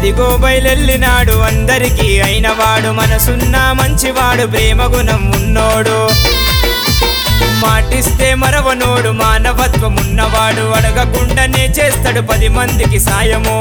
అదిగో బయలెల్లినాడు అందరికీ అయినవాడు, మనసున్న మంచివాడు, ప్రేమ గుణం ఉన్నోడు, మాటిస్తే మరవనోడు, మానవత్వం ఉన్నవాడు, అడగకుండానే చేస్తాడు 10 మందికి సాయము.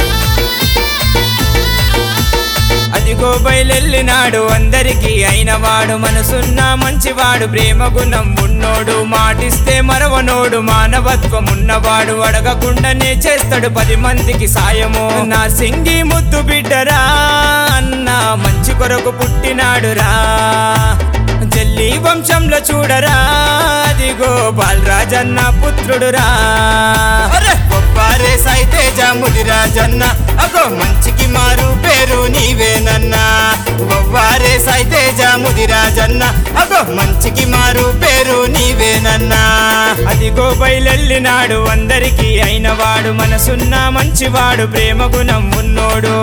అదిగో బయలెల్లినాడు అందరికీ అయినవాడు, మనసున్న మంచివాడు, ప్రేమ గుణం ఉన్నోడు, మాటిస్తే మరవనోడు, మానవత్వం ఉన్నవాడు, అడగకుండానే చేస్తాడు 10 మందికి సాయము. నా సింగి ముద్దు బిడ్డరా అన్న మంచి కొరకు పుట్టినాడురా, జల్లి వంశంలో చూడరా అదిగో బాలరాజన్న పుత్రుడురా. గొప్పారే సైతేజ ముదిరాజన్న అగో మంచికి మారు పేరు నీవేనన్నా. గొప్పారే సైతేజ ముదిరాజన్న అగో మంచికి మారు పేరు నీవేనన్నా. అదిగో బయలెల్లినాడు అందరికీ అయినవాడు, మనసున్న మంచివాడు, ప్రేమ గుణం ఉన్నోడు.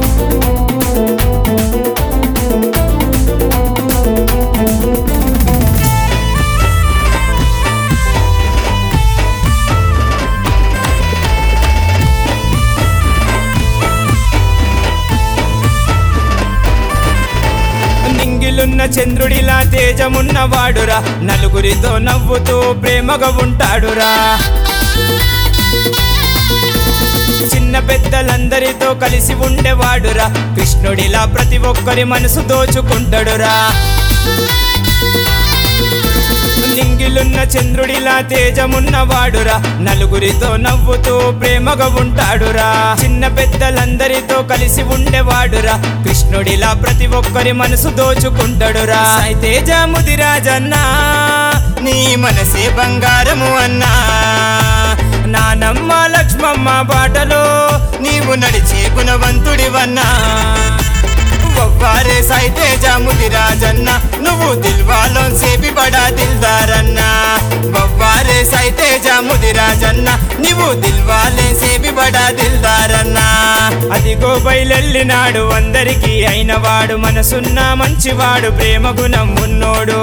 నింగిలున్న చంద్రుడిలా తేజమున్నవాడురా, నలుగురితో నవ్వుతూ ప్రేమగా ఉంటాడురా, చిన్న పెద్దలందరితో కలిసి ఉండేవాడురా, కృష్ణుడిలా ప్రతి ఒక్కరి మనసు దోచుకుంటాడురా. నింగిలున్న చంద్రుడిలా తేజమున్నవాడురా, నలుగురితో నవ్వుతూ ప్రేమగా ఉంటాడురా, చిన్న పెద్దలందరితో కలిసి ఉండేవాడురా, కృష్ణుడిలా ప్రతి ఒక్కరి మనసు దోచుకుంటాడురా. సైతేజ ముదిరాజన్నా నీ మనసే బంగారము అన్నా. నానమ్మ లక్ష్మమ్మ బాటలో నీవు నడిచే గుణవంతుడివన్నా. గొప్పారే సైతేజ ముదిరాజన్న నువ్వు దిల్వాలో సేపి బడా దిల్దారన్నా. గొప్పారే సైతేజ ముదిరాజన్న నువ్వు దిల్వాలే సేపి బడా దిల్దారన్నా. అదిగో బయలెల్లినాడు అందరికీ అయినవాడు, మనసున్న మంచివాడు, ప్రేమ గుణం ఉన్నోడు.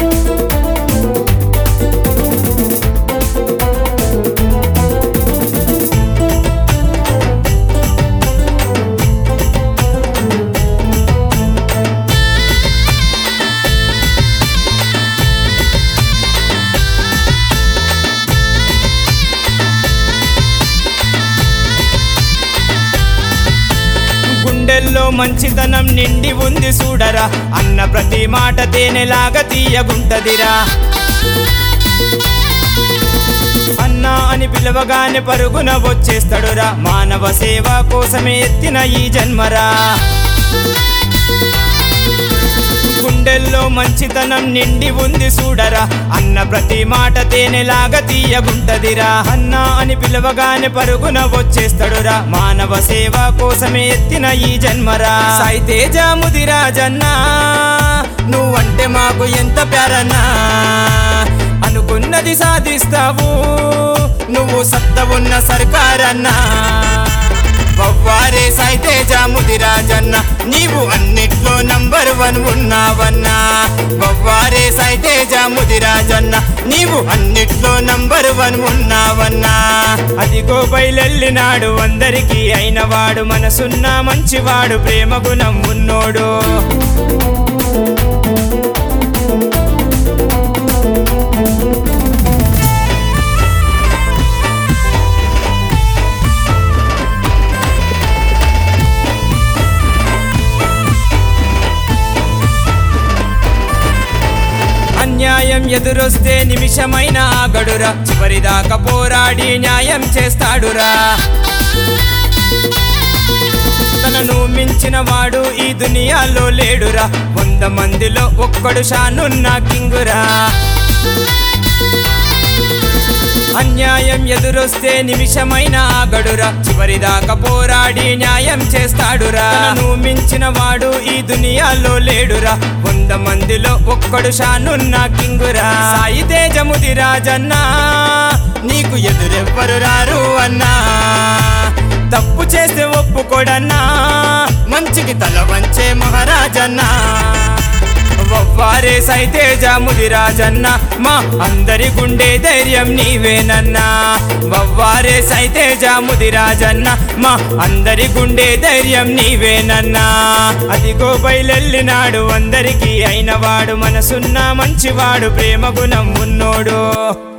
గుండెల్లో మంచితనం నిండి ఉంది చూడరా, అన్న ప్రతి మాట తేనెలాగా తీయగుంటదిరా. అన్నా అని పిలవగానే పరుగున వచ్చేస్తాడురా, మానవ సేవ కోసమే ఎత్తిన ఈ జన్మరా. గుండెల్లో మంచితనం నిండి ఉంది చూడరా, అన్న ప్రతి మాట తేనెలాగా తీయగుంటదిరా. అన్నా అని పిలవగానే పరుగున వచ్చేస్తాడురా, మానవ సేవ కోసమే ఎత్తిన ఈ జన్మరా. సైతేజ ముదిరాజన్నా నువ్వంటే మాకు ఎంత ప్యారన్నా. అనుకున్నది సాధిస్తావు, నువ్వు సత్త ఉన్న సర్కారన్నా. గొప్పారే సైతేజ ముదిరాజన్న నీవు అన్నిట్లో నంబర్ 1 ఉన్నావన్నా. గొప్పారే సైతేజ ముదిరాజన్న నీవు అన్నిట్లో నంబర్ 1 ఉన్నావన్నా. అదిగో బయలెల్లినాడు అందరికీ అయినవాడు, మనసున్న మంచివాడు, ప్రేమ గుణం ఉన్నోడు. అన్యాయం ఎదురొస్తే నిమిషమైన ఆగడురా, చివరిదాకా పోరాడి న్యాయం చేస్తాడురా. తనను మించిన వాడు ఈ దునియాలో లేడురా, 100 మందిలో ఒక్కడు షానున్న కింగురా. అన్యాయం ఎదురొస్తే నిమిషమైన ఆగడురా, చివరిదాకా పోరాడి న్యాయం చేస్తాడురా. తనను మించిన వాడు ఈ దునియాలో లేడురా, 100 మందిలో ఒక్కడు షానున్న కింగురా. సైతేజ ముదిరాజన్నా నీకు ఎదురెవ్వరు రారు అన్నా. తప్పు చేస్తే ఒప్పుకోడన్నా, మంచికి తల వంచే మహారాజన్నా. వవ్వారే సైతేజ ముదిరాజన్న మా అందరి గుండె ధైర్యం నీవేనన్నా వవ్వారే సైతేజ ముదిరాజన్న మా అందరి గుండె ధైర్యం నీవేనన్నా అదిగో బయలెల్లినాడు అందరికీ అయినవాడు మనసున్న మంచివాడు ప్రేమ గుణం ఉన్నోడు